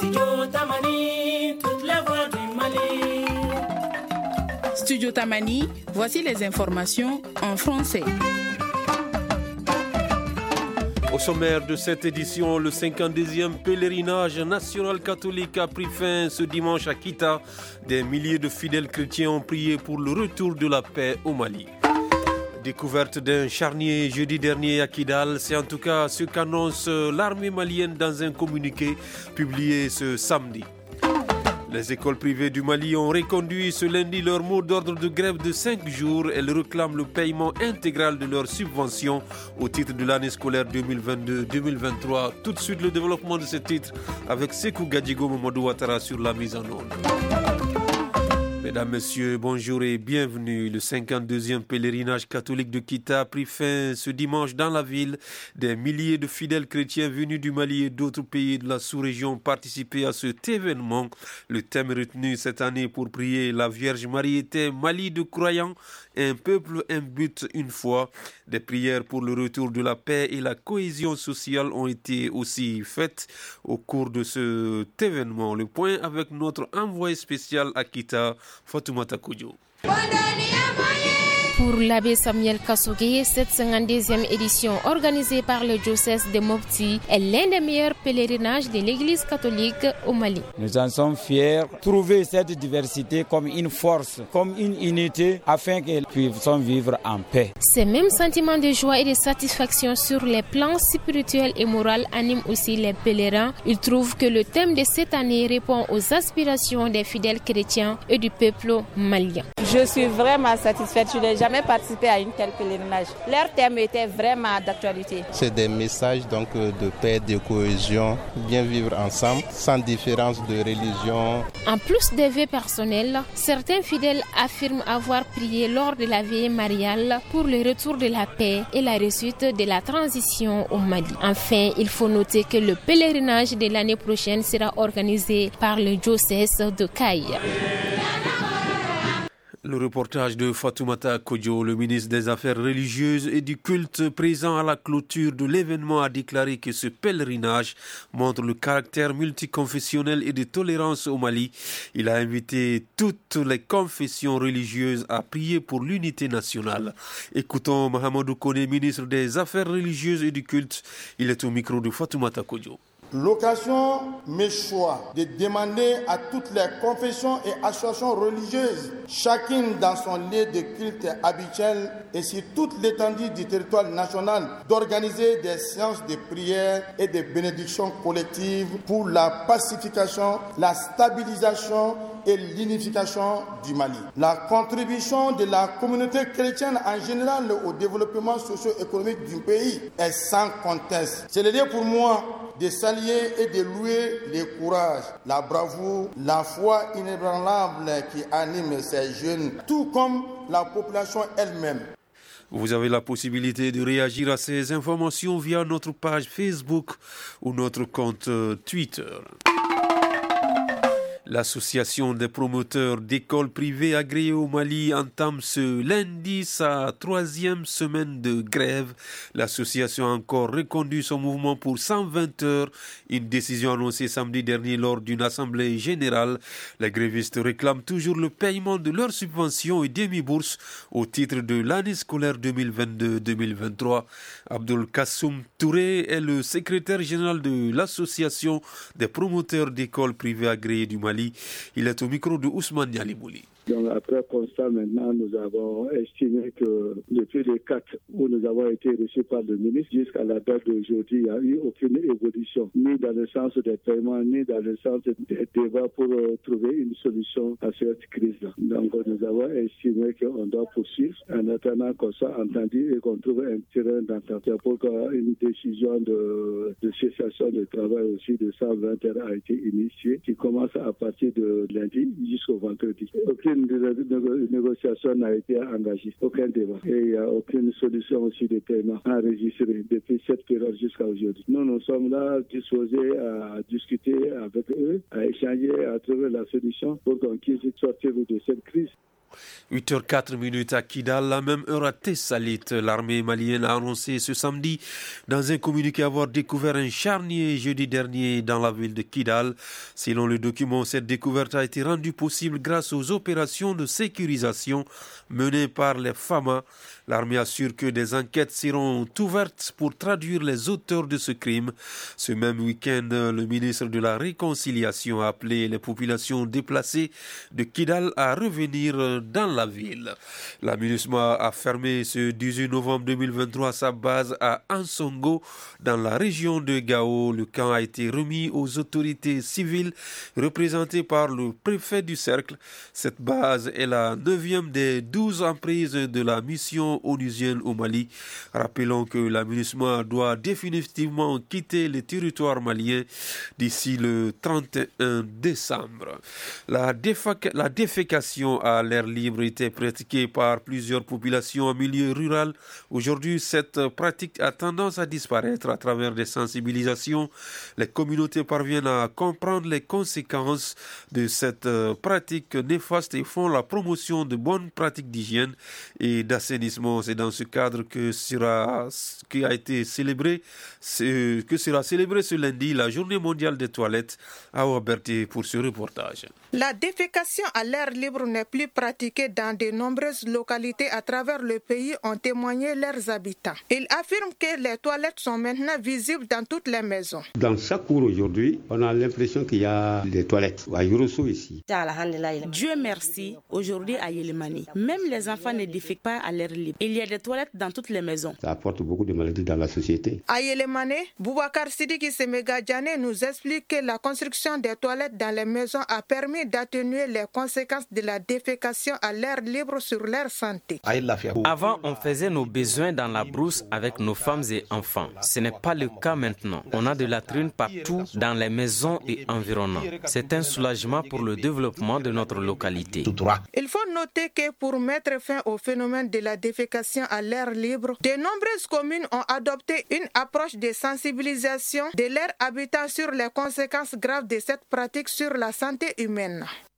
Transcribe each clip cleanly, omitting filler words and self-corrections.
Studio Tamani, toute la voix du Mali. Studio Tamani, voici les informations en français. Au sommaire de cette édition, le 52e pèlerinage national catholique a pris fin ce dimanche à Kita. Des milliers de fidèles chrétiens ont prié pour le retour de la paix au Mali. Découverte d'un charnier jeudi dernier à Kidal, c'est en tout cas ce qu'annonce l'armée malienne dans un communiqué publié ce samedi. Les écoles privées du Mali ont reconduit ce lundi leur mot d'ordre de grève de 5 jours. Elles réclament le paiement intégral de leurs subventions au titre de l'année scolaire 2022-2023. Tout de suite, le développement de ce titre avec Sekou Gadjigo Mamadou Ouattara sur la mise en onde. Mesdames, Messieurs, bonjour et bienvenue. Le 52e pèlerinage catholique de Kita a pris fin ce dimanche dans la ville. Des milliers de fidèles chrétiens venus du Mali et d'autres pays de la sous-région ont participé à cet événement. Le thème retenu cette année pour prier la Vierge Marie était Mali de croyants, un peuple, un but, une foi. Des prières pour le retour de la paix et la cohésion sociale ont été aussi faites au cours de cet événement. Le point avec notre envoyé spécial à Kita, Fatoumata Koudjo. Pour l'abbé Samuel Kassogué, cette 52e édition organisée par le diocèse de Mopti est l'un des meilleurs pèlerinages de l'Église catholique au Mali. Nous en sommes fiers. Trouver cette diversité comme une force, comme une unité, afin qu'elles puissent vivre en paix. Ces mêmes sentiments de joie et de satisfaction sur les plans spirituels et moraux animent aussi les pèlerins. Ils trouvent que le thème de cette année répond aux aspirations des fidèles chrétiens et du peuple malien. Je suis vraiment satisfaite. Je n'ai jamais participé à une telle pèlerinage. Leur thème était vraiment d'actualité. C'est des messages donc de paix, de cohésion, bien vivre ensemble, sans différence de religion. En plus des vœux personnels, certains fidèles affirment avoir prié lors de la veillée mariale pour le retour de la paix et la réussite de la transition au Mali. Enfin, il faut noter que le pèlerinage de l'année prochaine sera organisé par le diocèse de Kaï. Le reportage de Fatoumata Koudjo, le ministre des Affaires religieuses et du culte présent à la clôture de l'événement, a déclaré que ce pèlerinage montre le caractère multiconfessionnel et de tolérance au Mali. Il a invité toutes les confessions religieuses à prier pour l'unité nationale. Écoutons Mahamadou Kone, ministre des Affaires religieuses et du culte. Il est au micro de Fatoumata Koudjo. L'occasion m'échoit de demander à toutes les confessions et associations religieuses, chacune dans son lieu de culte habituel et sur toute l'étendue du territoire national, d'organiser des séances de prière et de bénédictions collectives pour la pacification, la stabilisation et l'unification du Mali. La contribution de la communauté chrétienne en général au développement socio-économique du pays est sans conteste. C'est l'idée pour moi de saluer et de louer le courage, la bravoure, la foi inébranlable qui anime ces jeunes, tout comme la population elle-même. Vous avez la possibilité de réagir à ces informations via notre page Facebook ou notre compte Twitter. L'association des promoteurs d'écoles privées agréées au Mali entame ce lundi sa 3e semaine de grève. L'association a encore reconduit son mouvement pour 120 heures, une décision annoncée samedi dernier lors d'une assemblée générale. Les grévistes réclament toujours le paiement de leurs subventions et demi-bourses au titre de l'année scolaire 2022-2023. Abdul Kassoum Touré est le secrétaire général de l'association des promoteurs d'écoles privées agréées du Mali. Il est au micro de Ousmane Nialimouli. Donc après constat maintenant, nous avons estimé que depuis les 4 où nous avons été reçus par le ministre, jusqu'à la date d'aujourd'hui, il n'y a eu aucune évolution, ni dans le sens des paiements, ni dans le sens des débats pour trouver une solution à cette crise-là. Donc nous avons estimé qu'on doit poursuivre en attendant qu'on soit entendu et qu'on trouve un terrain d'entente. C'est pourquoi une décision de cessation de travail aussi de 120 heures a été initiée, qui commence à partir de lundi jusqu'au vendredi. Aucune négociation n'a été engagée, aucun débat. Et il n'y a aucune solution aussi de paiement enregistrée depuis cette période jusqu'à aujourd'hui. Nous sommes là disposés à discuter avec eux, à échanger, à trouver la solution pour qu'on puisse sortir de cette crise. 8h04 à Kidal, la même heure à Tessalit. L'armée malienne a annoncé ce samedi dans un communiqué avoir découvert un charnier jeudi dernier dans la ville de Kidal. Selon le document, cette découverte a été rendue possible grâce aux opérations de sécurisation menées par les FAMA. L'armée assure que des enquêtes seront ouvertes pour traduire les auteurs de ce crime. Ce même week-end, le ministre de la Réconciliation a appelé les populations déplacées de Kidal à revenir dans la ville. La MINUSMA a fermé ce 18 novembre 2023 sa base à Ansongo, dans la région de Gao. Le camp a été remis aux autorités civiles représentées par le préfet du cercle. Cette base est la 9e des 12 emprises de la mission onusienne au Mali. Rappelons que la MINUSMA doit définitivement quitter le territoire malien d'ici le 31 décembre. La défécation à l'air libre était pratiquée par plusieurs populations en milieu rural. Aujourd'hui, cette pratique a tendance à disparaître. À travers des sensibilisations, les communautés parviennent à comprendre les conséquences de cette pratique néfaste et font la promotion de bonnes pratiques d'hygiène et d'assainissement. C'est dans ce cadre que sera célébrée ce lundi la Journée mondiale des toilettes. À Ouaberté pour ce reportage. La défécation à l'air libre n'est plus pratiquée dans de nombreuses localités à travers le pays, ont témoigné leurs habitants. Ils affirment que les toilettes sont maintenant visibles dans toutes les maisons. Dans chaque cour aujourd'hui, on a l'impression qu'il y a des toilettes. À Yorosso ici. Dieu merci, aujourd'hui à Yelimani, même les enfants ne défèquent pas à l'air libre. Il y a des toilettes dans toutes les maisons. Ça apporte beaucoup de maladies dans la société. À Yelimani, Boubacar Sidiki Semegadjane nous explique que la construction des toilettes dans les maisons a permis d'atténuer les conséquences de la défécation à l'air libre sur leur santé. Avant, on faisait nos besoins dans la brousse avec nos femmes et enfants. Ce n'est pas le cas maintenant. On a de la latrines partout dans les maisons et environnants. C'est un soulagement pour le développement de notre localité. Il faut noter que pour mettre fin au phénomène de la défécation à l'air libre, de nombreuses communes ont adopté une approche de sensibilisation de leurs habitants sur les conséquences graves de cette pratique sur la santé humaine.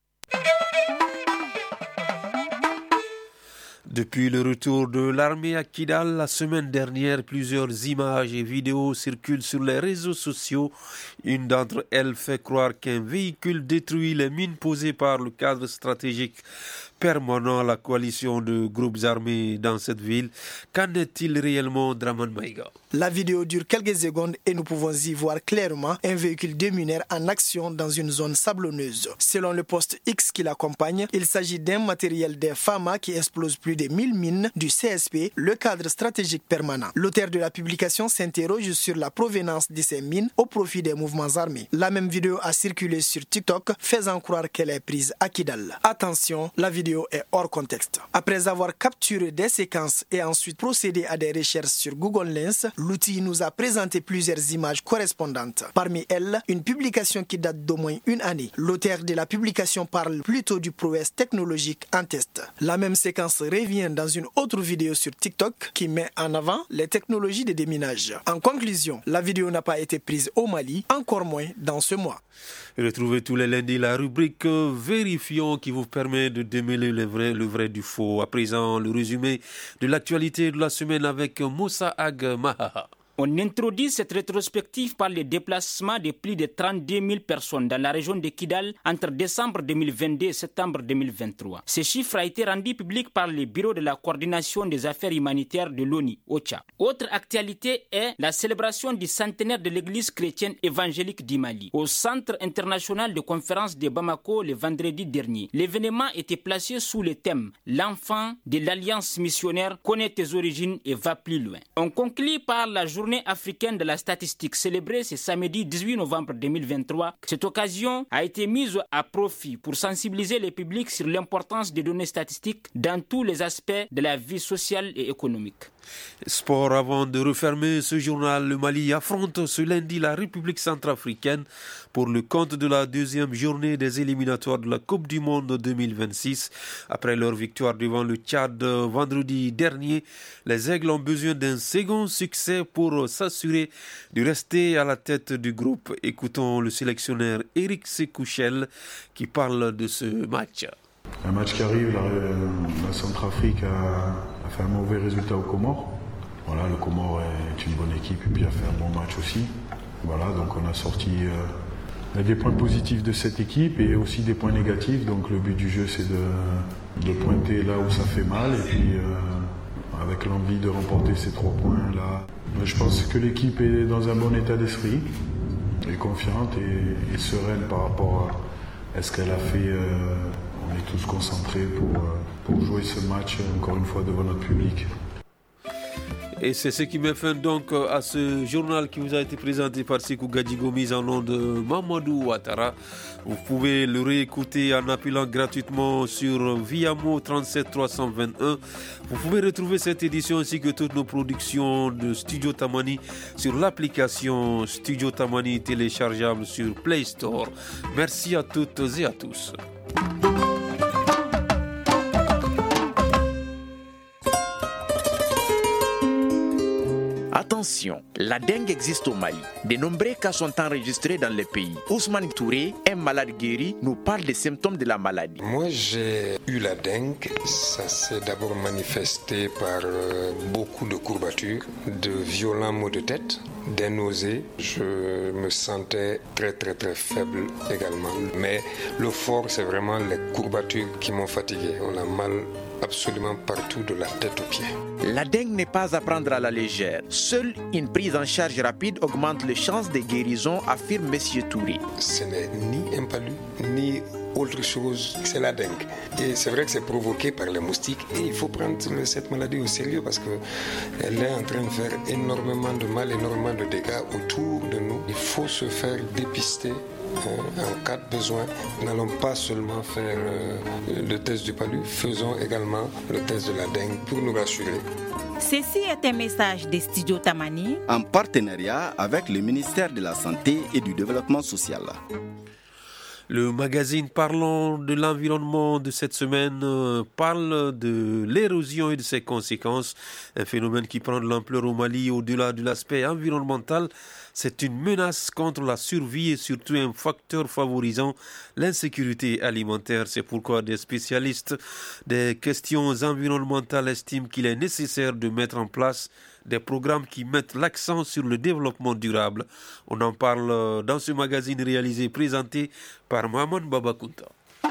Depuis le retour de l'armée à Kidal la semaine dernière, plusieurs images et vidéos circulent sur les réseaux sociaux. Une d'entre elles fait croire qu'un véhicule détruit les mines posées par le cadre stratégique permanent à la coalition de groupes armés dans cette ville. Qu'en est-il réellement, Draman Maïga? La vidéo dure quelques secondes et nous pouvons y voir clairement un véhicule démineur en action dans une zone sablonneuse. Selon le poste X qui l'accompagne, il s'agit d'un matériel des FAMA qui explose plus de 1000 mines du CSP, le cadre stratégique permanent. L'auteur de la publication s'interroge sur la provenance de ces mines au profit des mouvements armés. La même vidéo a circulé sur TikTok, faisant croire qu'elle est prise à Kidal. Attention, la vidéo est hors contexte. Après avoir capturé des séquences et ensuite procédé à des recherches sur Google Lens, l'outil nous a présenté plusieurs images correspondantes. Parmi elles, une publication qui date d'au moins une année. L'auteur de la publication parle plutôt du prouesse technologique en test. La même séquence revient dans une autre vidéo sur TikTok qui met en avant les technologies de déminage. En conclusion, la vidéo n'a pas été prise au Mali, encore moins dans ce mois. Retrouvez tous les lundis la rubrique Vérifions qui vous permet de démêler le vrai du faux. À présent, le résumé de l'actualité de la semaine avec Moussa Ag Mahaha. On introduit cette rétrospective par le déplacement de plus de 32 000 personnes dans la région de Kidal entre décembre 2022 et septembre 2023. Ce chiffre a été rendu public par le Bureau de la coordination des affaires humanitaires de l'ONU, OCHA. Autre actualité est la célébration du centenaire de l'église chrétienne évangélique du Mali au Centre international de conférence de Bamako le vendredi dernier. L'événement était placé sous le thème « L'enfant de l'Alliance missionnaire connaît tes origines et va plus loin ». On conclut par la journée africaine de la statistique célébrée ce samedi 18 novembre 2023. Cette occasion a été mise à profit pour sensibiliser le public sur l'importance des données statistiques dans tous les aspects de la vie sociale et économique. Sport, avant de refermer ce journal, le Mali affronte ce lundi la République centrafricaine pour le compte de la deuxième journée des éliminatoires de la Coupe du Monde 2026. Après leur victoire devant le Tchad vendredi dernier, les Aigles ont besoin d'un second succès pour s'assurer de rester à la tête du groupe. Écoutons le sélectionneur Éric Sekouchel qui parle de ce match. Un match qui arrive, la Centrafrique a fait un mauvais résultat aux Comores. Voilà, le Comore est une bonne équipe et puis a fait un bon match aussi. Voilà, donc on a sorti des points positifs de cette équipe et aussi des points négatifs. Donc le but du jeu, c'est de pointer là où ça fait mal et puis avec l'envie de remporter ces 3 points là. Je pense que l'équipe est dans un bon état d'esprit, est confiante et sereine par rapport à ce qu'elle a fait. On est tous concentrés pour jouer ce match encore une fois devant notre public. Et c'est ce qui met fin donc à ce journal qui vous a été présenté par Sekou Gadjigo, mis en nom de Mamadou Ouattara. Vous pouvez le réécouter en appelant gratuitement sur Viamo 37 321. Vous pouvez retrouver cette édition ainsi que toutes nos productions de Studio Tamani sur l'application Studio Tamani téléchargeable sur Play Store. Merci à toutes et à tous. Attention, la dengue existe au Mali. De nombreux cas sont enregistrés dans le pays. Ousmane Touré, un malade guéri, nous parle des symptômes de la maladie. Moi, j'ai eu la dengue. Ça s'est d'abord manifesté par beaucoup de courbatures, de violents maux de tête, des nausées. Je me sentais très faible également. Mais le fort, c'est vraiment les courbatures qui m'ont fatigué. On a mal absolument partout de la tête aux pieds. La dengue n'est pas à prendre à la légère. Seule une prise en charge rapide augmente les chances de guérison, affirme M. Touré. Ce n'est ni un palu, ni autre chose, c'est la dengue. Et c'est vrai que c'est provoqué par les moustiques et il faut prendre cette maladie au sérieux parce qu'elle est en train de faire énormément de mal, énormément de dégâts autour de nous. Il faut se faire dépister. En cas de besoin, n'allons pas seulement faire le test du palu, faisons également le test de la dengue pour nous rassurer. Ceci est un message des Studios Tamani en partenariat avec le ministère de la Santé et du Développement social. Le magazine parlant de l'environnement de cette semaine parle de l'érosion et de ses conséquences. Un phénomène qui prend de l'ampleur au Mali au-delà de l'aspect environnemental. C'est une menace contre la survie et surtout un facteur favorisant l'insécurité alimentaire. C'est pourquoi des spécialistes des questions environnementales estiment qu'il est nécessaire de mettre en place des programmes qui mettent l'accent sur le développement durable. On en parle dans ce magazine réalisé et présenté par Maman Babakunta.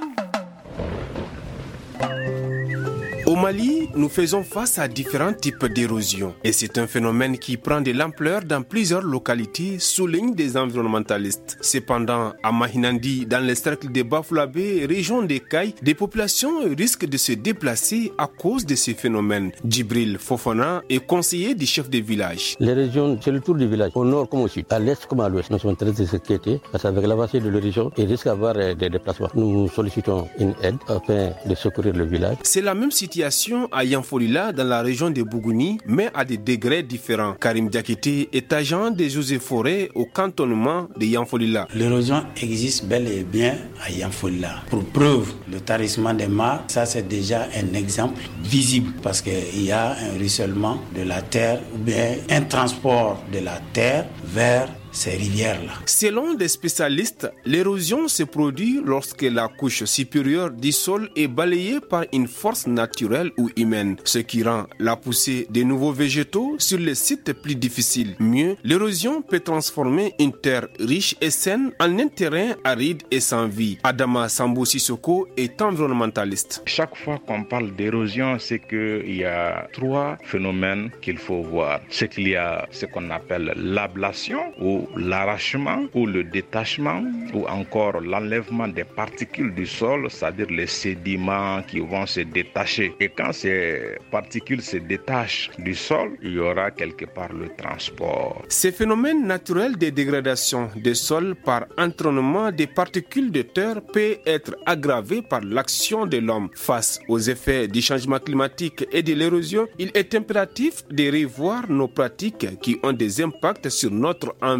Au Mali, nous faisons face à différents types d'érosion et c'est un phénomène qui prend de l'ampleur dans plusieurs localités, soulignent des environnementalistes. Cependant, à Mahinandi, dans le cercle de Bafouabé, région des Cailles, des populations risquent de se déplacer à cause de ces phénomènes. Djibril Fofana est conseiller du chef de village. Les régions, c'est le tour du village, au nord comme au sud, à l'est comme à l'ouest. Nous sommes très inquiétés parce qu'avec l'avancée de l'horizon, il risque d'avoir des déplacements. Nous sollicitons une aide afin de secourir le village. C'est la même situation à Yanfolila dans la région de Bougouni, mais à des degrés différents. Karim Diakité est agent des eaux et forêts au cantonnement de Yanfolila. L'érosion existe bel et bien à Yanfolila. Pour preuve, le tarissement des mares, ça c'est déjà un exemple visible parce qu'il y a un ruissellement de la terre ou bien un transport de la terre vers ces rivières-là. Selon des spécialistes, l'érosion se produit lorsque la couche supérieure du sol est balayée par une force naturelle ou humaine, ce qui rend la poussée de nouveaux végétaux sur les sites plus difficiles. Mieux, l'érosion peut transformer une terre riche et saine en un terrain aride et sans vie. Adama Sambo Sissoko est environnementaliste. Chaque fois qu'on parle d'érosion, c'est qu'il y a 3 phénomènes qu'il faut voir. C'est qu'il y a ce qu'on appelle l'ablation ou l'arrachement ou le détachement ou encore l'enlèvement des particules du sol, c'est-à-dire les sédiments qui vont se détacher. Et quand ces particules se détachent du sol, il y aura quelque part le transport. Ces phénomènes naturels de dégradation des sols par entraînement des particules de terre peut être aggravé par l'action de l'homme. Face aux effets du changement climatique et de l'érosion, il est impératif de revoir nos pratiques qui ont des impacts sur notre environnement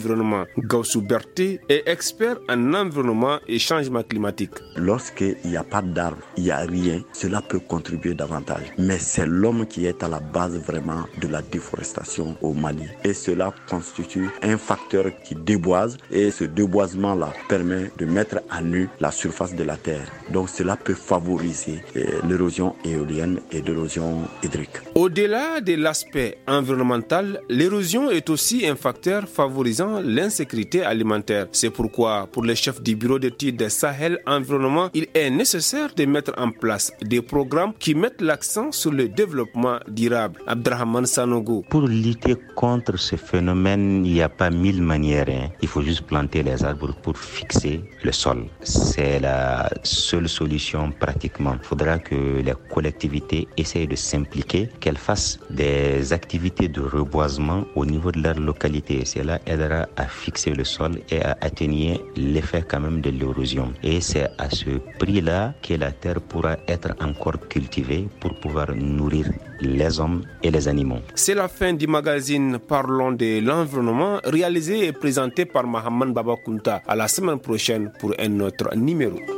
l'environnement. Gaussou Berté est expert en environnement et changement climatique. Lorsqu'il n'y a pas d'arbres, il n'y a rien, cela peut contribuer davantage. Mais c'est l'homme qui est à la base vraiment de la déforestation au Mali. Et cela constitue un facteur qui déboise, et ce déboisement-là permet de mettre à nu la surface de la terre. Donc cela peut favoriser l'érosion éolienne et l'érosion hydrique. Au-delà de l'aspect environnemental, l'érosion est aussi un facteur favorisant l'insécurité alimentaire. C'est pourquoi, pour les chefs du bureau d'études Sahel Environnement, il est nécessaire de mettre en place des programmes qui mettent l'accent sur le développement durable. Abdrahman Sanogo. Pour lutter contre ce phénomène, il n'y a pas 1000 manières. Il faut juste planter les arbres pour fixer le sol. C'est la seule solution pratiquement. Il faudra que les collectivités essayent de s'impliquer, qu'elles fassent des activités de reboisement au niveau de leur localité. Cela aidera à fixer le sol et à atténuer l'effet quand même de l'érosion. Et c'est à ce prix-là que la terre pourra être encore cultivée pour pouvoir nourrir les hommes et les animaux. C'est la fin du magazine Parlons de l'environnement, réalisé et présenté par Mahaman Babakunta. À la semaine prochaine pour un autre numéro.